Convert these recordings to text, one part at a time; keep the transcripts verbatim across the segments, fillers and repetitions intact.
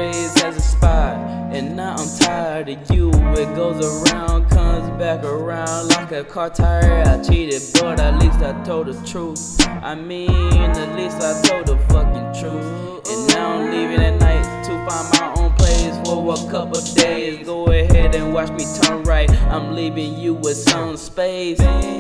always has a spot, and now I'm tired of you. It goes around, comes back around like a car tire. I cheated, but at least I told the truth. I mean, at least I told the fucking truth. And now I'm leaving at night to find my own place for a couple days. Go ahead and watch me turn right. I'm leaving you with some space.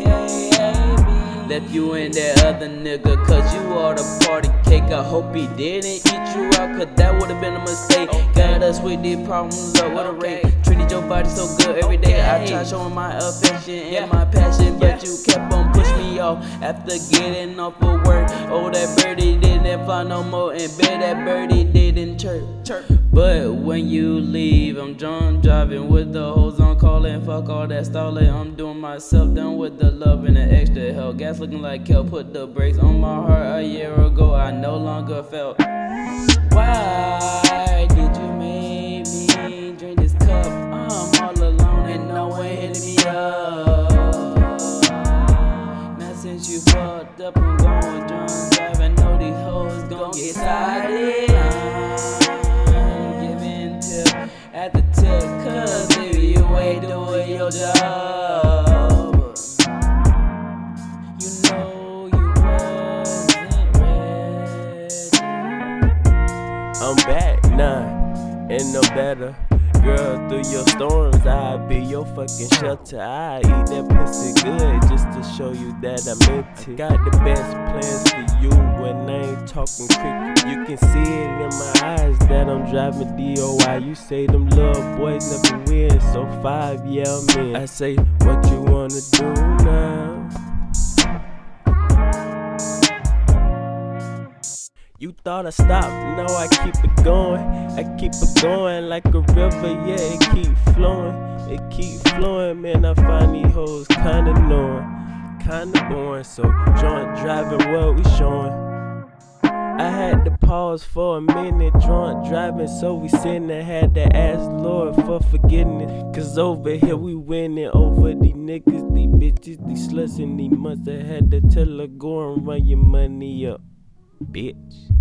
Left you and that other nigga, cause you are the party cake. I hope he didn't eat you out, cause that would've been a mistake. Okay. Got us with these problems up with a rate. Treated your body so good every day. Okay. I tried showing my affection and yeah. my passion, but yeah. you kept on pushing me off after getting off of work. Oh, that birdie didn't fly no more, and bet that birdie didn't chirp. chirp. But when you leave, I'm drunk driving with the hoes on calling. Fuck all that stalling, I'm doing myself done with the love and the extra help. Gas looking like hell, put the brakes on my heart. A year ago, I no longer felt. Why did you make me drink this cup? I'm all alone and no one hitting me up. Now since you fucked up, I'm going drunk driving. Know these hoes gon' get silent. At the tip, cause baby, you ain't doing your job. You know you wasn't ready. I'm back now, and no better. Girl, through your storms, I'll be your fucking shelter. I eat that pussy good just to show you that I meant it. Got the best plans for you when I ain't talking cricket. You can see it in my eyes that I'm driving D O I. You say them little boys never win, so five yell men. I say, what you wanna do now? You thought I stopped, no, I keep it going. I keep it going like a river, yeah, it keep flowing. It keep flowing, man, I find these hoes kinda annoying, kinda boring, so drunk driving, what we showing. I had to pause for a minute, drunk driving, so we sitting and had to ask Lord for forgiveness. Cause over here we winning over these niggas, these bitches, these sluts, and these months. I had to tell her, go and run your money up, bitch.